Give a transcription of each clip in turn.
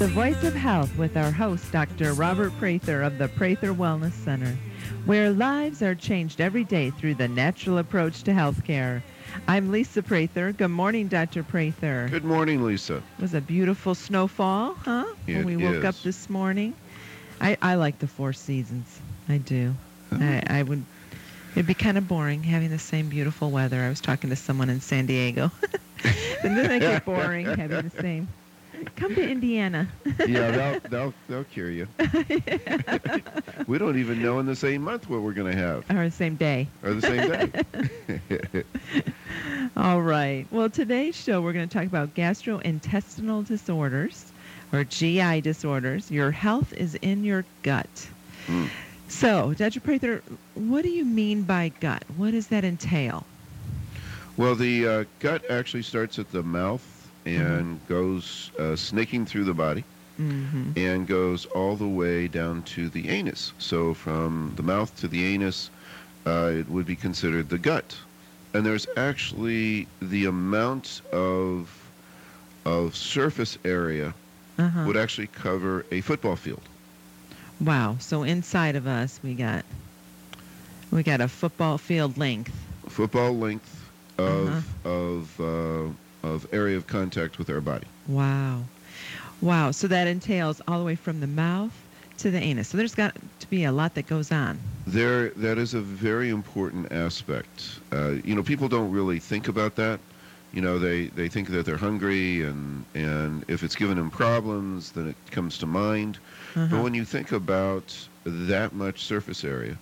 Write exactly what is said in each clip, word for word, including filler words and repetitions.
The Voice of Health with our host, Doctor Robert Prather of the Prather Wellness Center, where lives are changed every day through the natural approach to healthcare. I'm Lisa Prather. Good morning, Doctor Prather. Good morning, Lisa. It was a beautiful snowfall, huh? It when we woke is. up this morning. I, I like the Four Seasons. I do. I, I would. It'd be kind of boring having the same beautiful weather. I was talking to someone in San Diego. Doesn't it get boring having the same? Come to Indiana. Yeah, they'll, they'll, they'll cure you. We don't even know in the same month what we're going to have. Or the same day. Or the same day. All right. Well, today's show, we're going to talk about gastrointestinal disorders, or G I disorders. Your health is in your gut. Mm. So, Doctor Prather, what do you mean by gut? What does that entail? Well, the uh, gut actually starts at the mouth and Mm-hmm. goes uh, snaking through the body Mm-hmm. and goes all the way down to the anus. So from the mouth to the anus, uh, it would be considered the gut. And there's actually the amount of of surface area Uh-huh. would actually cover a football field. Wow. So inside of us, we got we got a football field length. Football length of Uh-huh. of uh, of area of contact with our body. Wow. Wow. So that entails all the way from the mouth to the anus. So there's got to be a lot that goes on. There, that is a very important aspect. Uh, you know, people don't really think about that. You know, they, they think that they're hungry, and and if it's giving them problems, then it comes to mind. Uh-huh. But when you think about that much surface area,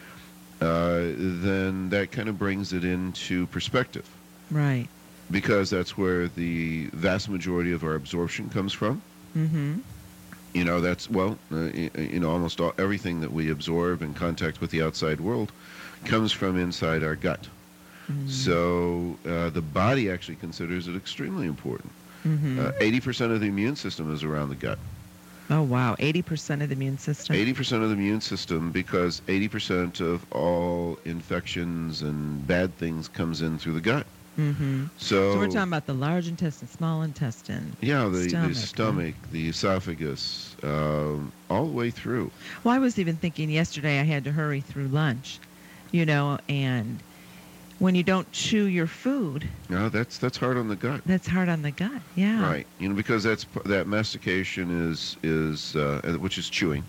uh, then that kind of brings it into perspective, Right. because that's where the vast majority of our absorption comes from. Mm-hmm. You know, that's, well, uh, y- you know, almost all, everything that we absorb in contact with the outside world comes from inside our gut. Mm-hmm. So uh, the body actually considers it extremely important. Mm-hmm. Uh, eighty percent of the immune system is around the gut. Oh, wow. eighty percent of the immune system. eighty percent of the immune system, because eighty percent of all infections and bad things comes in through the gut. Mm-hmm. So, So we're talking about the large intestine, small intestine. yeah, the stomach, the, huh? stomach, the esophagus, um, all the way through. Well, I was even thinking yesterday I had to hurry through lunch, you know, and when you don't chew your food, No, that's that's hard on the gut. that's hard on the gut. Yeah. Right, you know, because that's p- that mastication is is uh, uh, which is chewing.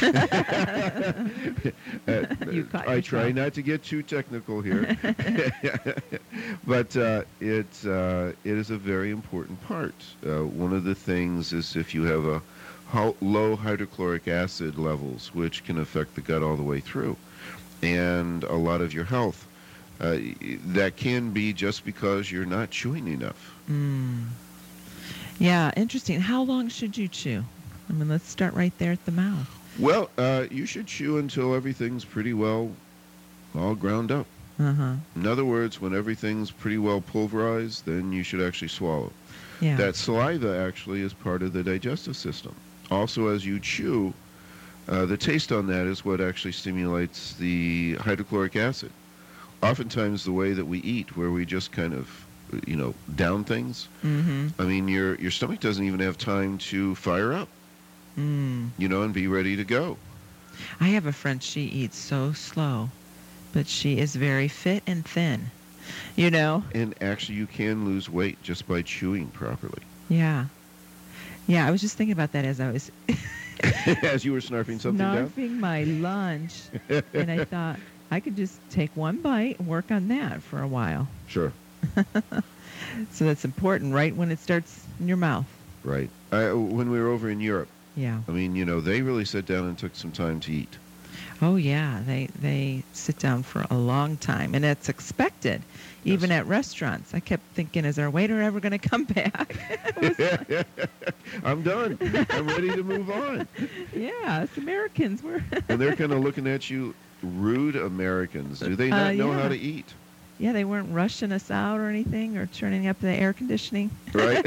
Uh, You caught I try yourself. not to get too technical here, but uh, it uh, it is a very important part. Uh, one of the things is if you have a ho- low hydrochloric acid levels, which can affect the gut all the way through, and a lot of your health. Uh, y- that can be just because you're not chewing enough. Mm. Yeah, interesting. How long should you chew? I mean, let's start right there at the mouth. Well, uh, you should chew until everything's pretty well all ground up. Uh-huh. In other words, when everything's pretty well pulverized, then you should actually swallow. Yeah. That saliva actually is part of the digestive system. Also, as you chew, uh, the taste on that is what actually stimulates the hydrochloric acid. Oftentimes, the way that we eat, where we just kind of, you know, down things, Mm-hmm. I mean, your your stomach doesn't even have time to fire up, Mm. you know, and be ready to go. I have a friend, she eats so slow, but she is very fit and thin, you know? And actually, you can lose weight just by chewing properly. Yeah. Yeah, I was just thinking about that as I was As you were snarfing something down? snarfing my lunch, and I thought I could just take one bite and work on that for a while. Sure, So that's important right when it starts in your mouth. right. I, when we were over in Europe, Yeah. I mean, you know, they really sat down and took some time to eat. Oh, yeah. They they sit down for a long time, and it's expected, even Yes. at restaurants. I kept thinking, is our waiter ever going to come back? It was like, I'm done. I'm ready to move on. yeah, us Americans were. And they're kind of looking at you, rude Americans. Do they not Uh, know yeah. how to eat? Yeah, they weren't rushing us out or anything, or turning up the air conditioning. Right?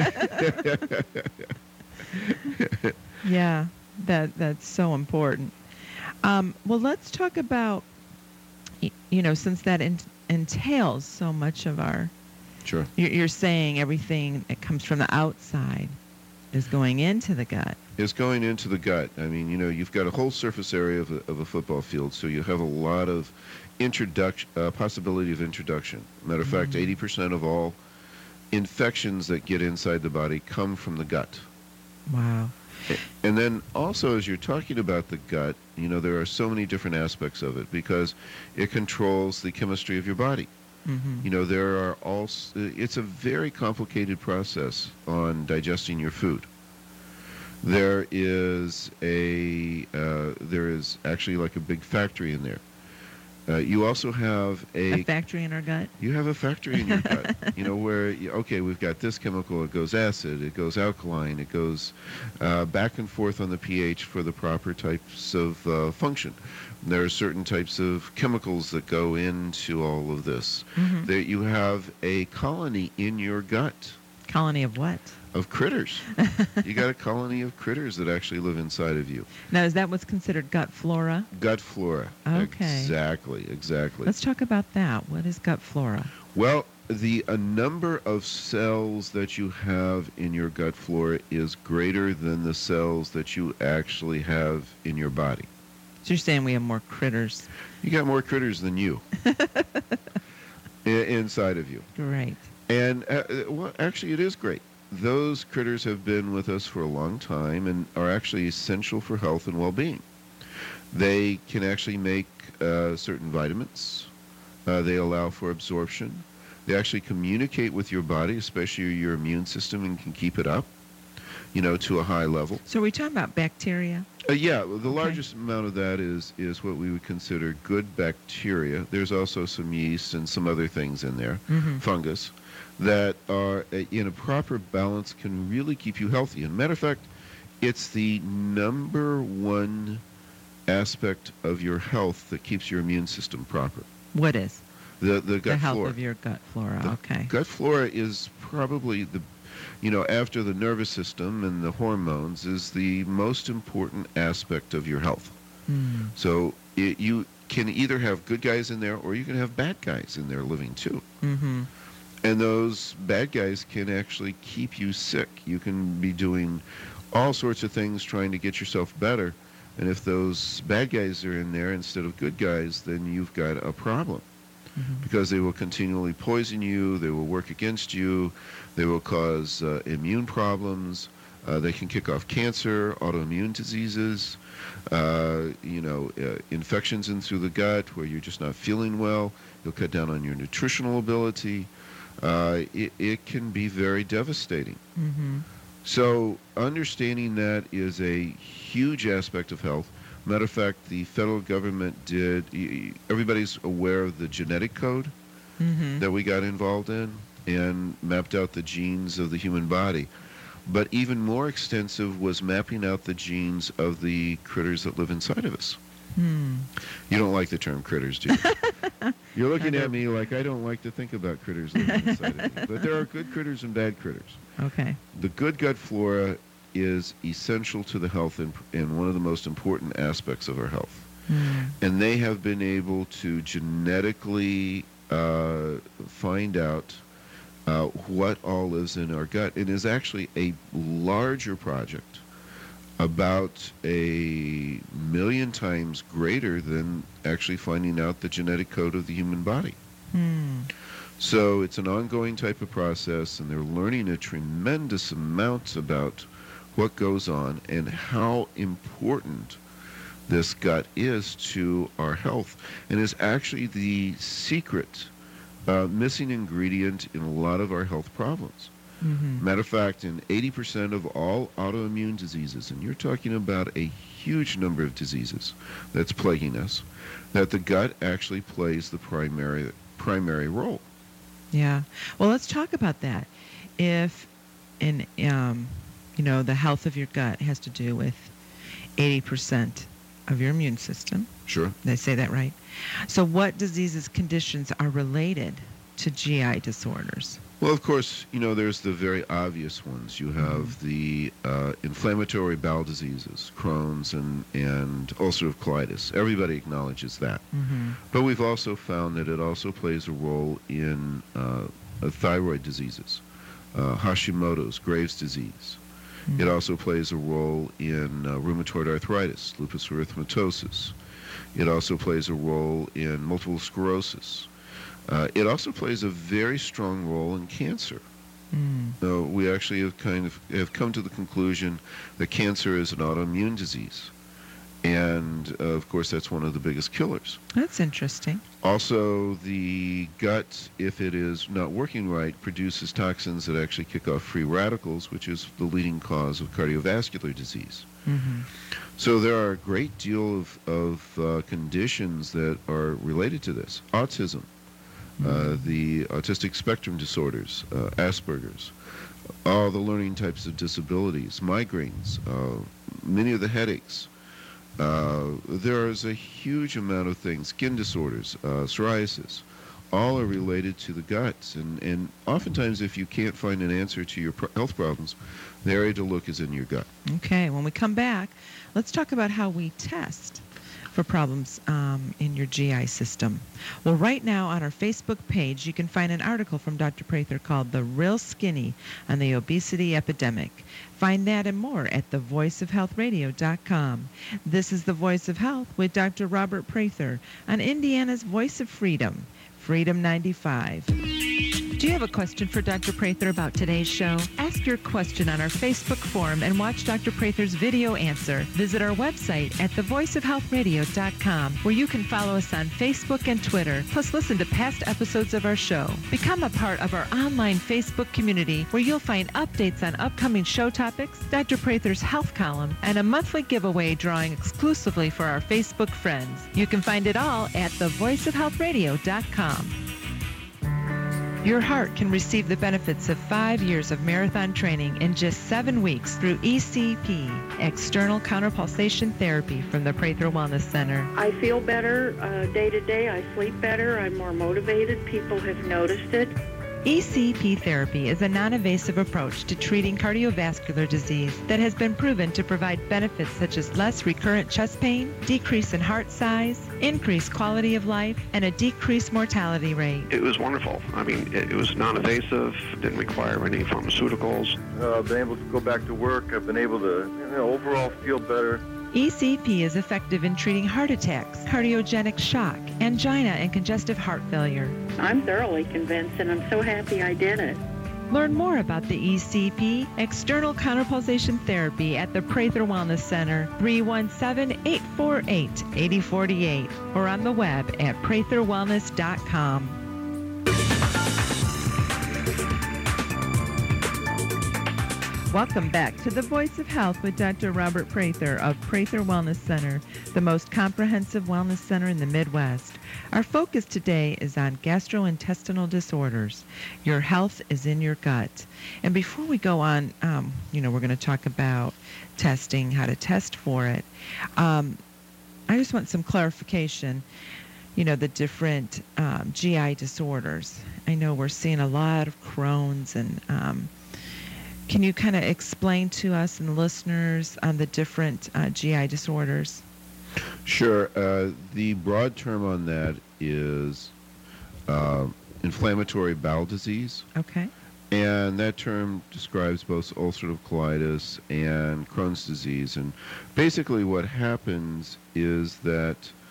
Yeah, that that's so important. Um, well, let's talk about, y- you know, since that en- entails so much of our, Sure. you're, you're saying everything that comes from the outside. is going into the gut. Is going into the gut. I mean, you know, you've got a whole surface area of a, of a football field, so you have a lot of introduction, uh, possibility of introduction. Matter of fact, Mhm. eighty percent of all infections that get inside the body come from the gut. Wow. And then also, as you're talking about the gut, you know, there are so many different aspects of it because it controls the chemistry of your body. Mm-hmm. You know, there are also, it's a very complicated process on digesting your food. There is a, uh, there is actually like a big factory in there. Uh, you also have a, A factory in our gut? you have a factory in your gut, you know, where, you- okay, we've got this chemical, it goes acid, it goes alkaline, it goes uh, back and forth on the pH for the proper types of uh, function. There are certain types of chemicals that go into all of this. Mm-hmm. That you have a colony in your gut Colony of what? of critters. You got a colony of critters that actually live inside of you. Now, is that what's considered gut flora? Gut flora. Okay. Exactly, exactly. Let's talk about that. What is gut flora? Well, the a number of cells that you have in your gut flora is greater than the cells that you actually have in your body. So you're saying we have more critters. You got more critters than you i- inside of you. Great. And uh, uh, well, actually, it is great. Those critters have been with us for a long time and are actually essential for health and well-being. They can actually make uh, certain vitamins. Uh, they allow for absorption. They actually communicate with your body, especially your immune system, and can keep it up, you know, to a high level. So are we talking about bacteria? Uh, yeah, well, the Okay. largest amount of that is is what we would consider good bacteria. There's also some yeast and some other things in there, Mm-hmm. fungus, that are uh, in a proper balance can really keep you healthy. And matter of fact, it's the number one aspect of your health that keeps your immune system proper. What is? The the gut the health flora. of your gut flora. The Okay. Gut flora is probably the, you know, after the nervous system and the hormones, is the most important aspect of your health. Hmm. So it, you can either have good guys in there or you can have bad guys in there living too. Mm-hmm. And those bad guys can actually keep you sick. You can be doing all sorts of things trying to get yourself better. And if those bad guys are in there instead of good guys, then you've got a problem. Mm-hmm. Because they will continually poison you, they will work against you, they will cause uh, immune problems, uh, they can kick off cancer, autoimmune diseases, uh, you know, uh, infections in through the gut where you're just not feeling well. You'll cut down on your nutritional ability. Uh, it, it can be very devastating. Mm-hmm. So understanding that is a huge aspect of health. Matter of fact, the federal government did, y- y- everybody's aware of the genetic code Mm-hmm. that we got involved in and mapped out the genes of the human body. But even more extensive was mapping out the genes of the critters that live inside of us. Hmm. You don't like the term critters, do you? You're looking I at don't. me like I don't like to think about critters living inside of me. But there are good critters and bad critters. Okay. The good gut flora is essential to the health and, and one of the most important aspects of our health. Hmm. And they have been able to genetically uh, find out uh, what all lives in our gut. It is actually a larger project, about a million times greater than actually finding out the genetic code of the human body. Hmm. So it's an ongoing type of process, and they're learning a tremendous amount about what goes on and how important this gut is to our health, and is actually the secret uh, missing ingredient in a lot of our health problems. Mm-hmm. Matter of fact, in eighty percent of all autoimmune diseases, and you're talking about a huge number of diseases that's plaguing us, that the gut actually plays the primary primary role. Yeah. Well, let's talk about that. If, in, um, you know, the health of your gut has to do with eighty percent of your immune system. Sure. Did I say that right? So what diseases, conditions are related to G I disorders? Well, of course, you know, there's the very obvious ones. You have the uh, inflammatory bowel diseases, Crohn's and, and ulcerative colitis. Everybody acknowledges that. Mm-hmm. But we've also found that it also plays a role in uh, uh, thyroid diseases, uh, Hashimoto's, Graves' disease. Mm. It also plays a role in uh, rheumatoid arthritis, lupus erythematosus. It also plays a role in multiple sclerosis. Uh, it also plays a very strong role in cancer. Mm. So we actually have kind of have come to the conclusion that cancer is an autoimmune disease. And, uh, of course, that's one of the biggest killers. That's interesting. Also, the gut, if it is not working right, produces toxins that actually kick off free radicals, which is the leading cause of cardiovascular disease. Mm-hmm. So there are a great deal of, of uh, conditions that are related to this. Autism, Mm-hmm. uh, the autistic spectrum disorders, uh, Asperger's, all the learning types of disabilities, migraines, uh, many of the headaches. Uh, there is a huge amount of things, skin disorders, uh, psoriasis, all are related to the guts. And, and oftentimes if you can't find an answer to your pro- health problems, the area to look is in your gut. Okay, when we come back, let's talk about how we test for problems um, in your G I system. Well, right now on our Facebook page, you can find an article from Doctor Prather called The Real Skinny on the Obesity Epidemic. Find that and more at the voice of health radio dot com. This is The Voice of Health with Doctor Robert Prather on Indiana's Voice of Freedom, Freedom ninety-five. Do you have a question for Doctor Prather about today's show? Ask your question on our Facebook forum and watch Doctor Prather's video answer. Visit our website at the voice of health radio dot com, where you can follow us on Facebook and Twitter, plus listen to past episodes of our show. Become a part of our online Facebook community, where you'll find updates on upcoming show topics, Doctor Prather's health column, and a monthly giveaway drawing exclusively for our Facebook friends. You can find it all at the voice of health radio dot com. Your heart can receive the benefits of five years of marathon training in just seven weeks through E C P, External Counterpulsation Therapy from the Prather Wellness Center. I feel better uh, day to day. I sleep better. I'm more motivated. People have noticed it. E C P therapy is a non-invasive approach to treating cardiovascular disease that has been proven to provide benefits such as less recurrent chest pain, decrease in heart size, increased quality of life, and a decreased mortality rate. It was wonderful. I mean, it, it was non-invasive, didn't require any pharmaceuticals. Uh, I've been able to go back to work. I've been able to, you know, overall feel better. E C P is effective in treating heart attacks, cardiogenic shock, angina, and congestive heart failure. I'm thoroughly convinced, and I'm so happy I did it. Learn more about the E C P, External Counterpulsation Therapy, at the Prather Wellness Center, three one seven, eight four eight, eight zero four eight, or on the web at prather wellness dot com. Welcome back to The Voice of Health with Doctor Robert Prather of Prather Wellness Center, the most comprehensive wellness center in the Midwest. Our focus today is on gastrointestinal disorders. Your health is in your gut. And before we go on, um, you know, we're going to talk about testing, how to test for it. Um, I just want some clarification, you know, the different um, G I disorders. I know we're seeing a lot of Crohn's and um, can you kind of explain to us and the listeners on the different uh, G I disorders? Sure. Uh, the broad term on that is uh, inflammatory bowel disease. Okay. And that term describes both ulcerative colitis and Crohn's disease. And basically what happens is that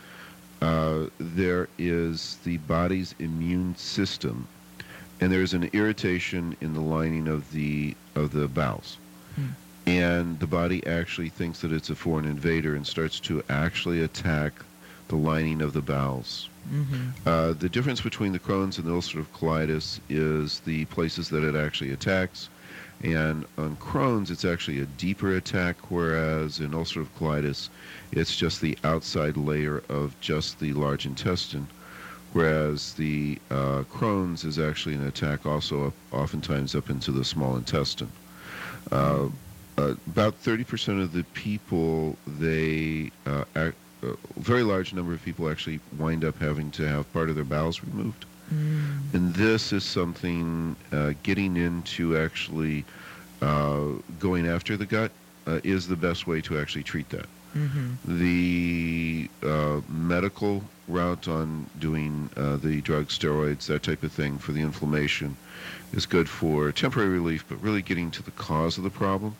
uh, there is the body's immune system, and there's an irritation in the lining of the of the bowels. Hmm. And the body actually thinks that it's a foreign invader and starts to actually attack the lining of the bowels. Mm-hmm. Uh, the difference between the Crohn's and the ulcerative colitis is the places that it actually attacks. And on Crohn's, it's actually a deeper attack, whereas in ulcerative colitis, it's just the outside layer of just the large intestine. Whereas the uh, Crohn's is actually an attack also up, oftentimes up into the small intestine. Uh, uh, about thirty percent of the people, they, uh, act, a very large number of people actually wind up having to have part of their bowels removed. Mm. And this is something, uh, getting into actually uh, going after the gut uh, is the best way to actually treat that. Mm-hmm. The uh, medical route on doing uh, the drugs, steroids, that type of thing for the inflammation is good for temporary relief, but really getting to the cause of the problem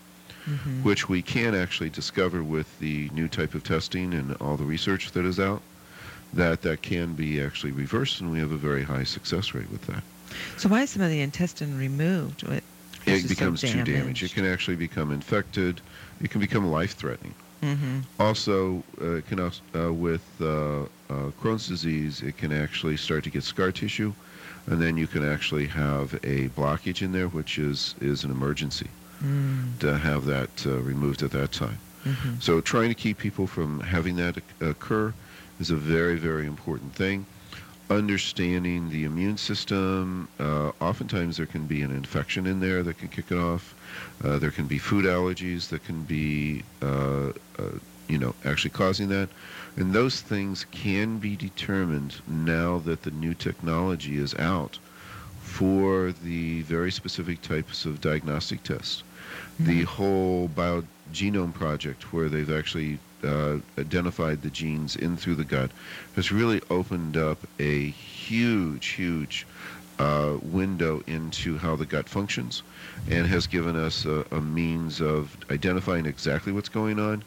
Mhm. which we can actually discover with the new type of testing and all the research that is out, that that can be actually reversed, and we have a very high success rate with that. So why is some of the intestine removed? It, it's It just so becomes too damaged. damaged. It can actually become infected. It can become life-threatening. Mm-hmm. Also, uh, it can also, uh, with uh, uh, Crohn's disease, it can actually start to get scar tissue, and then you can actually have a blockage in there, which is, is an emergency Mm. to have that uh, removed at that time. Mm-hmm. So trying to keep people from having that occur is a very, very important thing. Understanding the immune system, uh, oftentimes there can be an infection in there that can kick it off. Uh, there can be food allergies that can be, uh, uh, you know, actually causing that. And those things can be determined now that the new technology is out for the very specific types of diagnostic tests. The whole Biogenome Project, where they've actually uh, identified the genes in through the gut, has really opened up a huge, huge uh, window into how the gut functions, and has given us a, a means of identifying exactly what's going on,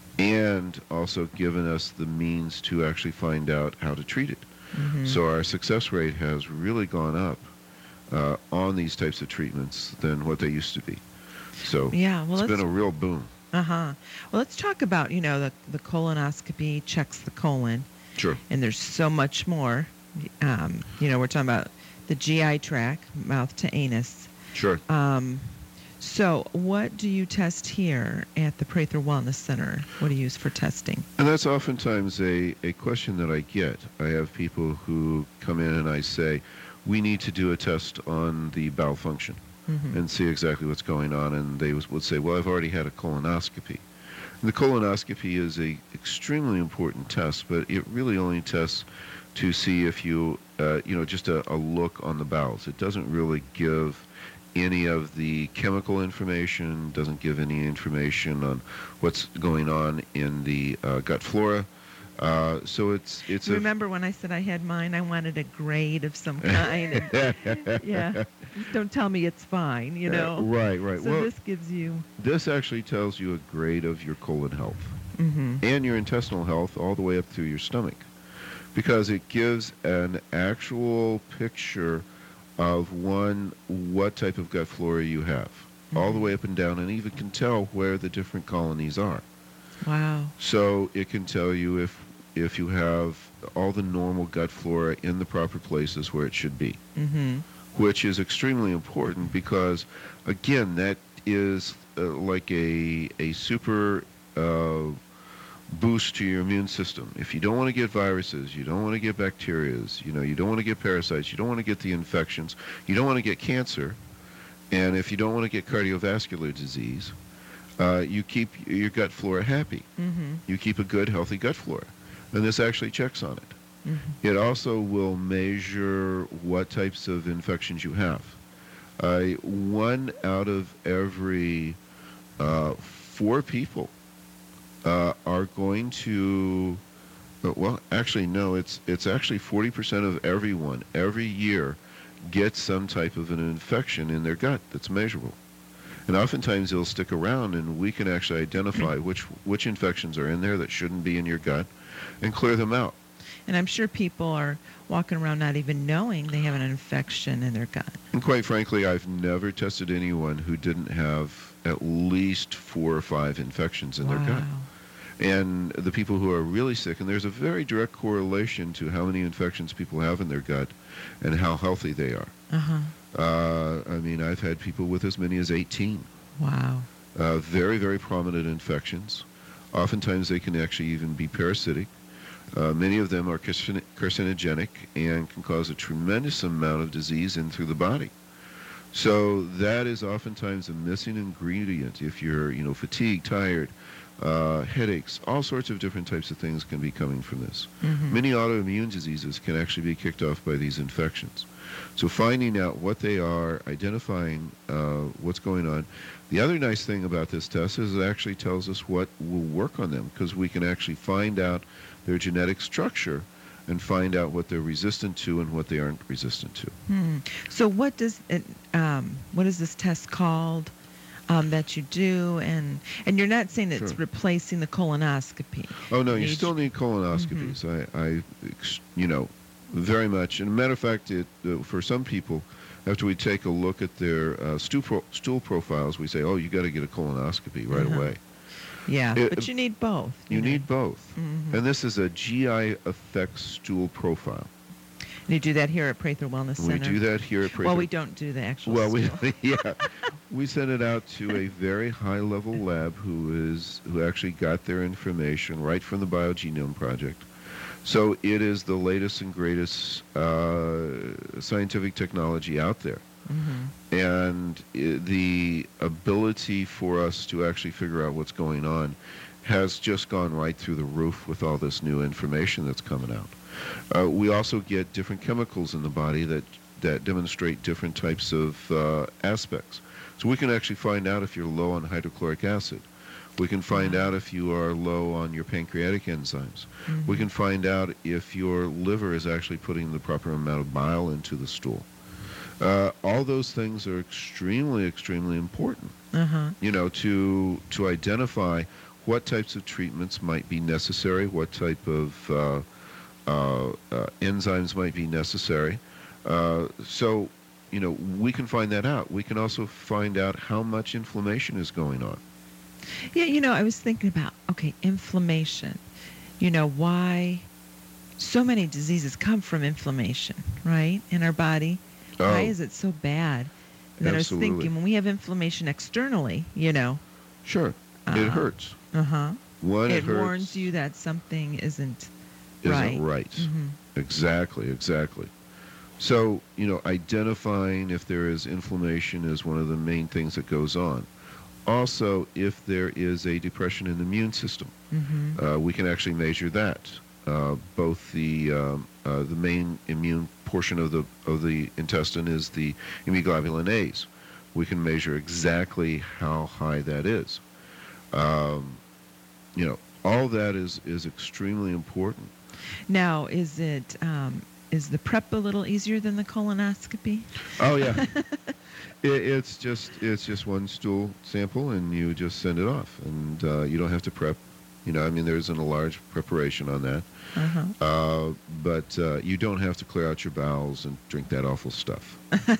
and also given us the means to actually find out how to treat it. Mm-hmm. So our success rate has really gone up uh, on these types of treatments than what they used to be. So Yeah, well, it's let's, been a real boom. uh-huh. Well, let's talk about, you know, the, the colonoscopy checks the colon, Sure. and there's so much more. Um, you know, we're talking about the G I tract, mouth to anus. Sure. Um, so what do you test here at the Prather Wellness Center? What do you use for testing? And that's oftentimes a, a question that I get. I have people who come in and I say, we need to do a test on the bowel function Mm-hmm. and see exactly what's going on. And they would say, well, I've already had a colonoscopy. And the colonoscopy is a extremely important test, but it really only tests to see if you, uh, you know, just a, a look on the bowels. It doesn't really give any of the chemical information, doesn't give any information on what's going on in the uh, gut flora. Uh, so it's it's You a remember when I said I had mine, I wanted a grade of some kind. And, yeah, just don't tell me it's fine, you know. Uh, right, right. So well, this gives you. this actually tells you a grade of your colon health Mm-hmm. and your intestinal health all the way up through your stomach, because it gives an actual picture of, one, what type of gut flora you have, all the way up and down, and even can tell where the different colonies are. Wow. So it can tell you if if you have all the normal gut flora in the proper places where it should be, Mm-hmm. which is extremely important because, again, that is uh, like a a super uh, boost to your immune system. If you don't want to get viruses, you don't want to get bacterias, you know, you don't want to get parasites, you don't want to get the infections, you don't want to get cancer, and if you don't want to get cardiovascular disease, uh, you keep your gut flora happy. Mm-hmm. You keep a good, healthy gut flora. And this actually checks on it. Mm-hmm. It also will measure what types of infections you have. Uh, one out of every uh, four people uh, are going to, uh, well, actually, no, it's it's actually forty percent of everyone every year gets some type of an infection in their gut that's measurable. And oftentimes it'll stick around, and we can actually identify which which infections are in there that shouldn't be in your gut and clear them out. And I'm sure people are walking around not even knowing they have an infection in their gut. And quite frankly, I've never tested anyone who didn't have at least four or five infections in wow. their gut. And the people who are really sick, and there's a very direct correlation to how many infections people have in their gut and how healthy they are. Uh-huh. Uh, I mean, I've had people with as many as eighteen. Wow. Uh, very, very prominent infections. Oftentimes they can actually even be parasitic. Uh, many of them are carcin- carcinogenic and can cause a tremendous amount of disease in through the body. So that is oftentimes a missing ingredient. If you're, you know, fatigued, tired, uh, headaches, all sorts of different types of things can be coming from this. Mm-hmm. Many autoimmune diseases can actually be kicked off by these infections. So finding out what they are, identifying uh, what's going on. The other nice thing about this test is it actually tells us what will work on them, because we can actually find out their genetic structure and find out what they're resistant to and what they aren't resistant to. Hmm. So what does it, um, what is this test called? um, that you do, and and you're not saying it's Sure. replacing the colonoscopy. Oh no, you Need- still need colonoscopies. I, I, ex- you know, very much. And a matter of fact, it uh, for some people, after we take a look at their uh, stool, pro- stool profiles, we say, oh, you got to get a colonoscopy right Uh-huh. away. Yeah, It- but you need both. You know. need both. Mhm. And this is a G I Effects stool profile. You do that here at Prather Wellness Center. We do that here at Prather. Well, we don't do the actual. Well, we stool. yeah, we send it out to a very high-level lab who is who actually got their information right from the Biogenome Project. So it is the latest and greatest uh, scientific technology out there, Mhm. and I the ability for us to actually figure out what's going on has just gone right through the roof with all this new information that's coming out. Uh, we also get different chemicals in the body that that demonstrate different types of uh, aspects. So we can actually find out if you're low on hydrochloric acid. We can find Wow. out if you are low on your pancreatic enzymes. Mhm. We can find out if your liver is actually putting the proper amount of bile into the stool. Uh, all those things are extremely, extremely important, Uh-huh. you know, to to identify what types of treatments might be necessary, what type of uh, uh, uh, enzymes might be necessary. Uh, so, you know, we can find that out. We can also find out how much inflammation is going on. Yeah, you know, I was thinking about, okay, inflammation. You know, why so many diseases come from inflammation, right, in our body? Why Oh. is it so bad? And then I was Absolutely. thinking, when we have inflammation externally, you know, Sure, Uh, it hurts. uh-huh, One, it it hurts. warns you that something isn't isn't right. right. Mhm. Exactly, exactly. So, you know, identifying if there is inflammation is one of the main things that goes on. Also, if there is a depression in the immune system, Mhm. uh, we can actually measure that. Uh, both the um, uh, the main immune portion of the of the intestine is the immunoglobulin A's. We can measure exactly how high that is. Um, you know, all that is is extremely important. Now, is it um, is the prep a little easier than the colonoscopy? Oh yeah, it, it's just it's just one stool sample, and you just send it off, and uh, you don't have to prep. You know, I mean, there isn't a large preparation on that, Uh-huh. uh, but uh, you don't have to clear out your bowels and drink that awful stuff.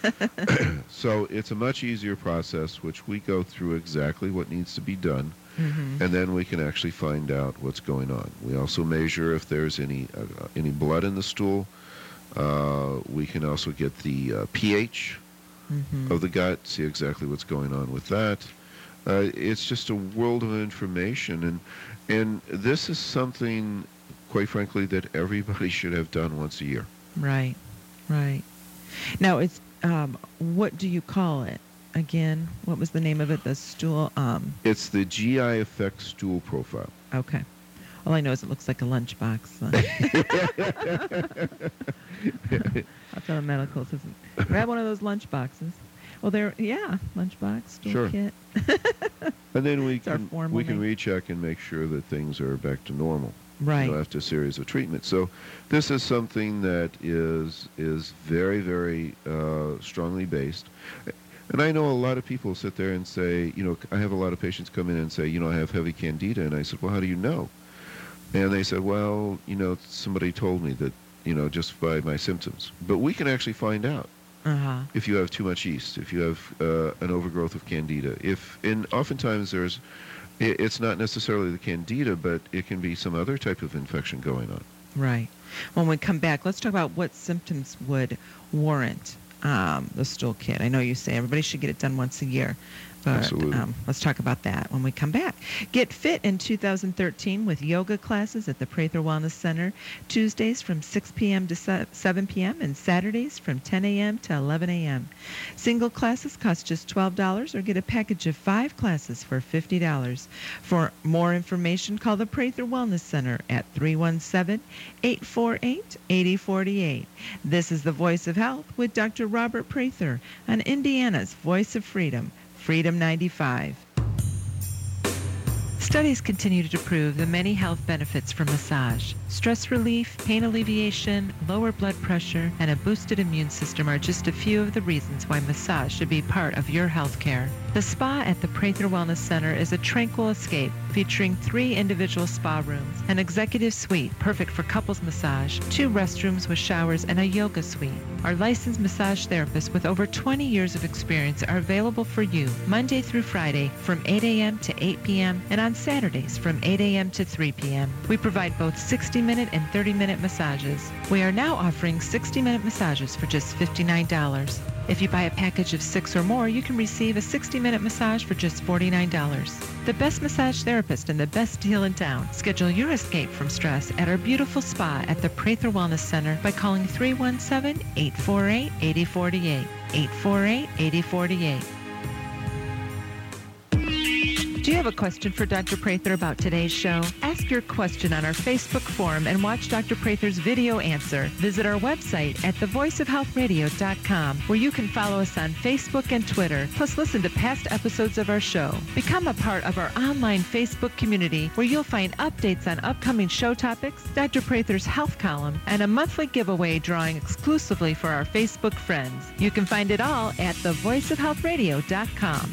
So it's a much easier process, which we go through exactly what needs to be done, Mhm. and then we can actually find out what's going on. We also measure if there's any uh, any blood in the stool. Uh, we can also get the uh, pH Mhm. of the gut, see exactly what's going on with that. Uh, it's just a world of information, and and this is something, quite frankly, that everybody should have done once a year. Right, right. Now, it's um, what do you call it again? What was the name of it? The stool. Um, It's the G I Effect stool profile. okay. All I know is it looks like a lunchbox. I thought medical assistant. Grab one of those lunch boxes. Well, there, yeah, lunchbox, stool Sure. kit. And then we It's our can formal we can name. recheck and make sure that things are back to normal. Right. You know, after a series of treatments. So this is something that is is very, very uh, strongly based. And I know a lot of people sit there and say, you know, I have a lot of patients come in and say, you know, I have heavy candida. And I said, well, how do you know? And they said, well, you know, somebody told me that, you know, just by my symptoms. But we can actually find out Uh-huh. if you have too much yeast, if you have uh, an overgrowth of candida. If and oftentimes there's, it, it's not necessarily the candida, but it can be some other type of infection going on. Right. When we come back, let's talk about what symptoms would warrant um, the stool kit. I know you say everybody should get it done once a year, but Absolutely. um, let's talk about that when we come back. Get fit in two thousand thirteen with yoga classes at the Prather Wellness Center, Tuesdays from six p.m. to seven p.m. and Saturdays from ten a.m. to eleven a.m. Single classes cost just twelve dollars, or get a package of five classes for fifty dollars. For more information, call the Prather Wellness Center at three one seven, eight four eight, eight zero four eight. This is the Voice of Health with Doctor Robert Prather on Indiana's Voice of Freedom, Freedom ninety-five. Studies continue to prove the many health benefits from massage. Stress relief, pain alleviation, lower blood pressure, and a boosted immune system are just a few of the reasons why massage should be part of your health care. The spa at the Prather Wellness Center is a tranquil escape featuring three individual spa rooms, an executive suite perfect for couples massage, two restrooms with showers, and a yoga suite. Our licensed massage therapists with over twenty years of experience are available for you Monday through Friday from eight a.m. to eight p.m. and on Saturdays from eight a.m. to three p.m. We provide both sixty-minute and thirty-minute massages. We are now offering sixty-minute massages for just fifty-nine dollars. If you buy a package of six or more, you can receive a sixty-minute massage for just forty-nine dollars. The best massage therapist and the best deal in town. Schedule your escape from stress at our beautiful spa at the Prather Wellness Center by calling three one seven, eight four eight, eight zero four eight, eight four eight, eight zero four eight. Do you have a question for Doctor Prather about today's show? Ask your question on our Facebook forum and watch Doctor Prather's video answer. Visit our website at the voice of health radio dot com, where you can follow us on Facebook and Twitter, plus listen to past episodes of our show. Become a part of our online Facebook community, where you'll find updates on upcoming show topics, Doctor Prather's health column, and a monthly giveaway drawing exclusively for our Facebook friends. You can find it all at the voice of health radio dot com.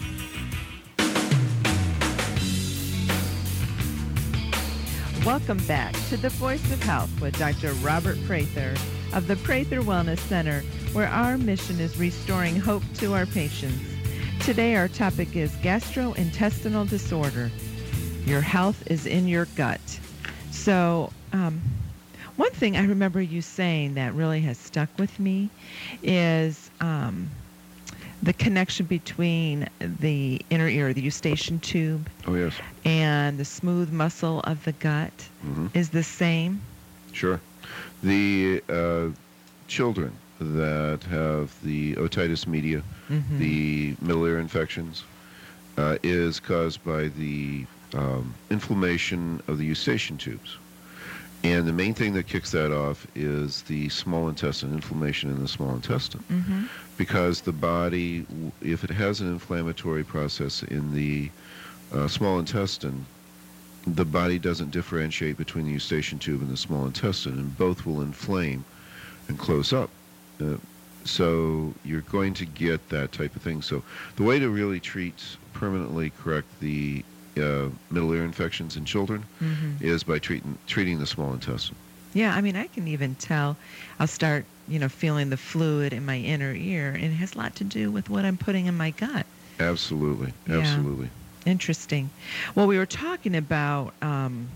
Welcome back to The Voice of Health with Doctor Robert Prather of the Prather Wellness Center, where our mission is restoring hope to our patients. Today our topic is gastrointestinal disorder. Your health is in your gut. So um, one thing I remember you saying that really has stuck with me is um, the connection between the inner ear, the eustachian tube, Oh, yes. and the smooth muscle of the gut Mm-hmm. is the same. Sure. The uh, children that have the otitis media, Mm-hmm. the middle ear infections, uh, is caused by the um, inflammation of the eustachian tubes. And the main thing that kicks that off is the small intestine, inflammation in the small intestine. Mm-hmm. Because the body, w- if it has an inflammatory process in the uh, small intestine, the body doesn't differentiate between the eustachian tube and the small intestine, and both will inflame and close up. Uh, so you're going to get that type of thing. So the way to really treat, permanently correct the uh, middle ear infections in children Mm-hmm. is by treating treating the small intestine. Yeah, I mean, I can even tell. I'll start, you know, feeling the fluid in my inner ear, and it has a lot to do with what I'm putting in my gut. Absolutely, Yeah. absolutely. Interesting. Well, we were talking about, um,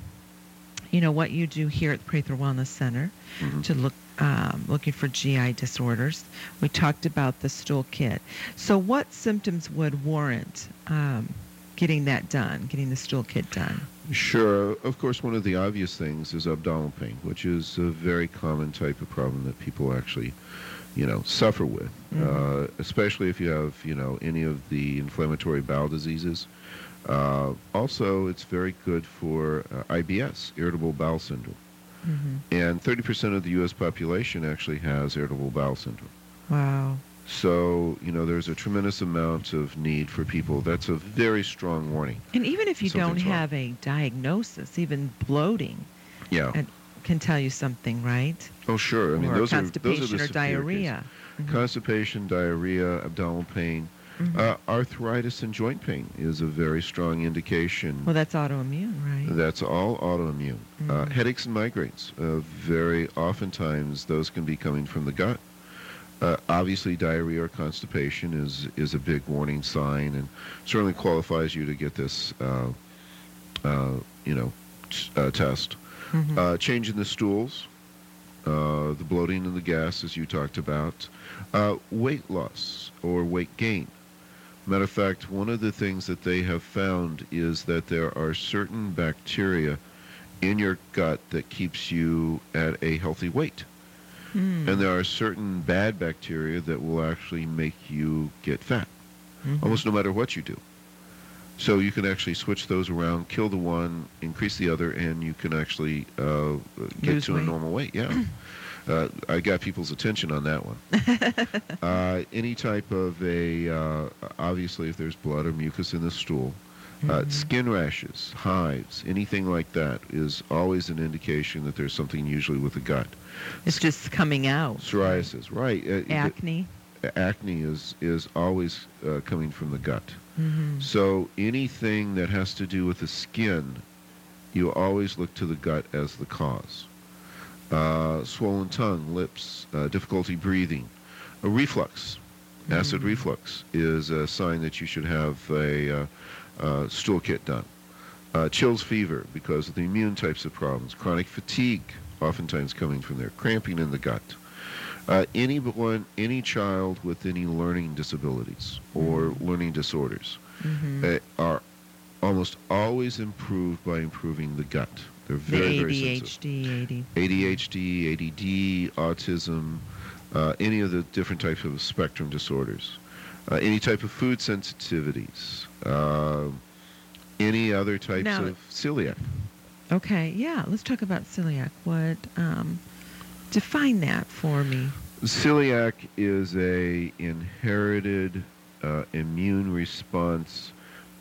you know, what you do here at the Prather Wellness Center Mhm. to look, um, looking for G I disorders. We talked about the stool kit. So what symptoms would warrant um, getting that done, getting the stool kit done? Sure. Of course, one of the obvious things is abdominal pain, which is a very common type of problem that people actually, you know, suffer with, Mhm. uh, especially if you have, you know, any of the inflammatory bowel diseases. Uh, also, it's very good for uh, I B S, irritable bowel syndrome. Mm-hmm. And thirty percent of the U S population actually has irritable bowel syndrome. Wow. So, you know, there's a tremendous amount of need for people. That's a very strong warning. And even if you don't Something's wrong. have a diagnosis, even bloating Yeah. and can tell you something, right? Oh, sure. I mean, or those are constipation those are the or severe cases. diarrhea. Mhm. Constipation, diarrhea, abdominal pain, Mhm. uh, arthritis and joint pain is a very strong indication. Well, that's autoimmune, right? That's all autoimmune. Uh, Mhm. headaches and migraines, uh, very oftentimes those can be coming from the gut. Uh, obviously, diarrhea or constipation is, is a big warning sign and certainly qualifies you to get this, uh, uh, you know, t- uh, test. Mhm. Uh, change in the stools, uh, the bloating and the gas, as you talked about. Uh, weight loss or weight gain. Matter of fact, one of the things that they have found is that there are certain bacteria in your gut that keeps you at a healthy weight. Hmm. And there are certain bad bacteria that will actually make you get fat, Mhm. almost no matter what you do. So you can actually switch those around, kill the one, increase the other, and you can actually uh, get Lose to weight. a normal weight. Yeah. uh, I got people's attention on that one. uh, any type of a, uh, obviously if there's blood or mucus in the stool, Uh, Mhm. skin rashes, hives, anything like that is always an indication that there's something usually with the gut. It's just coming out. Psoriasis, right. Uh, the- Acne. acne is, is always uh, coming from the gut. Mm-hmm. So anything that has to do with the skin, you always look to the gut as the cause. Uh, swollen tongue, lips, uh, difficulty breathing, a reflux, acid Mhm. reflux is a sign that you should have a uh, uh, stool kit done. Uh, chills fever because of the immune types of problems. Chronic fatigue, oftentimes coming from there. Cramping in the gut. Uh, anyone, any child with any learning disabilities or learning disorders Mm-hmm. uh, are almost always improved by improving the gut. They're The very, very A D sensitive. H D, A D. A D H D, A D D, autism, uh, any of the different types of spectrum disorders, uh, any type of food sensitivities, uh, any other types Now- of celiac. Okay, yeah. Let's talk about celiac. What? Um, define that for me. Celiac is a inherited uh, immune response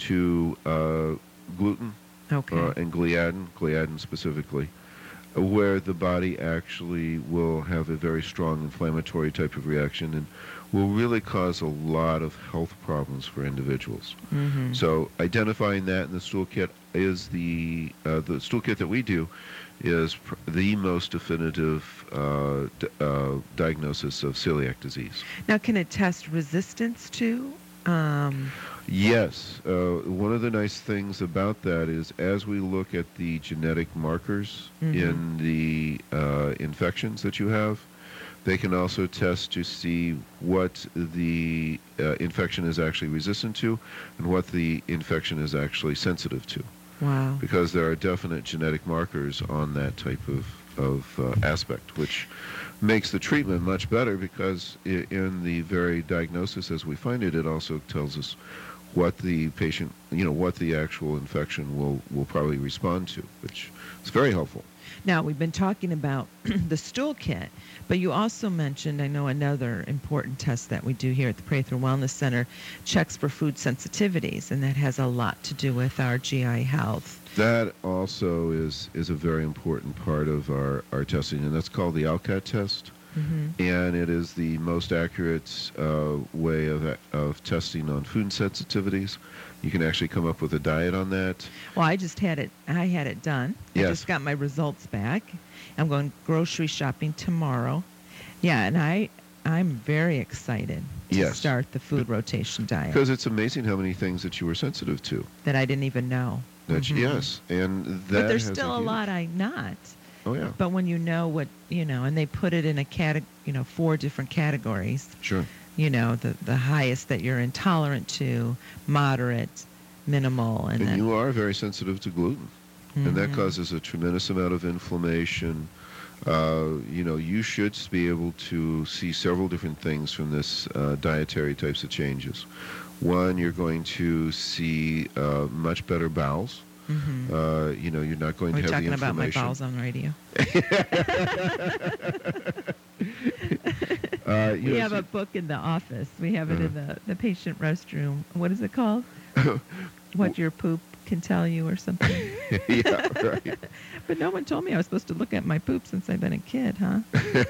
to uh, gluten Okay. uh, and gliadin, gliadin specifically, uh, where the body actually will have a very strong inflammatory type of reaction and will really cause a lot of health problems for individuals. Mm-hmm. So identifying that in the stool kit is the uh, the stool kit that we do is pr- the most definitive uh, d- uh, diagnosis of celiac disease. Now, can it test resistance too? Um, Yes, uh, one of the nice things about that is as we look at the genetic markers Mhm. in the uh, infections that you have, they can also test to see what the uh, infection is actually resistant to and what the infection is actually sensitive to, wow. because there are definite genetic markers on that type of, of uh, aspect, which makes the treatment much better because i- in the very diagnosis as we find it, it also tells us what the patient, you know, what the actual infection will, will probably respond to, which is very helpful. Now, we've been talking about the stool kit, but you also mentioned, I know another important test that we do here at the Prather Wellness Center checks for food sensitivities, and that has a lot to do with our G I health. That also is, is a very important part of our, our testing, and that's called the ALCAT test. Mm-hmm. And it is the most accurate uh, way of, of testing on food sensitivities. You can actually come up with a diet on that. Well, I just had it, I had it done. I Yes. just got my results back. I'm going grocery shopping tomorrow. Yeah, and I, I'm very excited to Yes. start the food rotation diet Because it's amazing how many things that you were sensitive to. that I didn't even know. That you- Mhm. Yes, and that But there's has still a huge- lot I'm not. Oh, yeah, But when you know what, you know, and they put it in a cate, you know, four different categories, sure. you know, the, the highest that you're intolerant to, moderate, minimal, and, And then, you are very sensitive to gluten. And that Mhm. causes a tremendous amount of inflammation. Uh, you know, you should be able to see several different things from this uh, dietary types of changes. One, you're going to see uh, much better bowels. Mhm. Uh, you know, you're not going We're to have talking the about my inflammation. bowels on radio. Uh, you We know, have so- a book in the office. We have it in Uh-huh. the, the patient restroom. What is it called? What your poop can tell you or something. yeah, right. But no one told me I was supposed to look at my poop since I've been a kid, huh?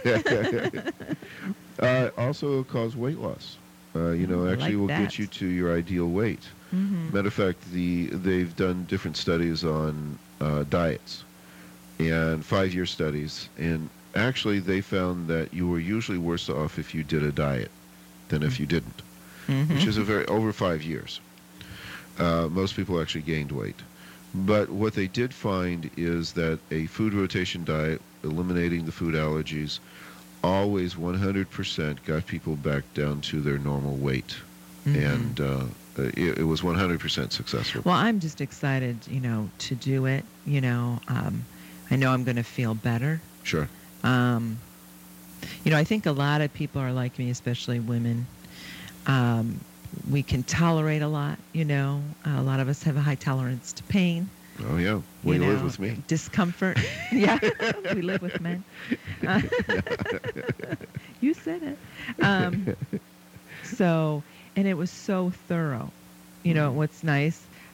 uh, also, it'll cause weight loss. Uh, you know, Oh, I actually, like will that. get you to your ideal weight. Mm-hmm. Matter of fact, the they've done different studies on uh, diets, and five-year studies, and actually, they found that you were usually worse off if you did a diet than if you didn't, Mm-hmm. which is a very over five years. Uh, most people actually gained weight. But what they did find is that a food rotation diet, eliminating the food allergies, always one hundred percent got people back down to their normal weight. Mhm. And uh, it, it was one hundred percent successful. Well, I'm just excited, you know, to do it. You know, um, I know I'm going to feel better. Sure. Um, you know, I think a lot of people are like me, especially women. Um, we can tolerate a lot, you know. A lot of us have a high tolerance to pain. Oh, yeah. Well, you, know, live with me. Discomfort. Yeah, we live with men. Uh, you said it. Um, so, and it was so thorough. You know, what's nice,